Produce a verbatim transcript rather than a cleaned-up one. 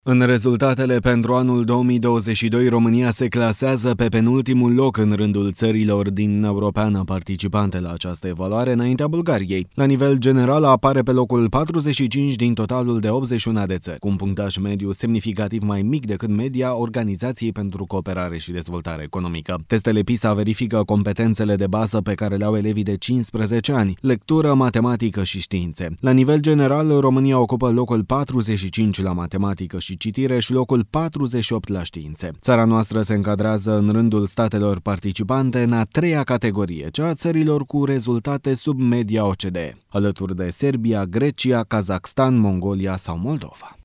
În rezultatele pentru anul două mii douăzeci și doi, România se clasează pe penultimul loc în rândul țărilor din Europeană participante la această evaluare, înaintea Bulgariei. La nivel general, apare pe locul patruzeci și cinci din totalul de optzeci și unu de țări, cu un punctaj mediu semnificativ mai mic decât media Organizației pentru Cooperare și Dezvoltare Economică. Testele PISA verifică competențele de bază pe care le au elevii de cincisprezece ani, lectură, matematică și științe. La nivel general, România ocupă locul patruzeci și cinci la matematică și citire și locul patruzeci și opt la științe. Țara noastră se încadrează în rândul statelor participante în a treia categorie, cea a țărilor cu rezultate sub media O C D E, alături de Serbia, Grecia, Kazakhstan, Mongolia sau Moldova.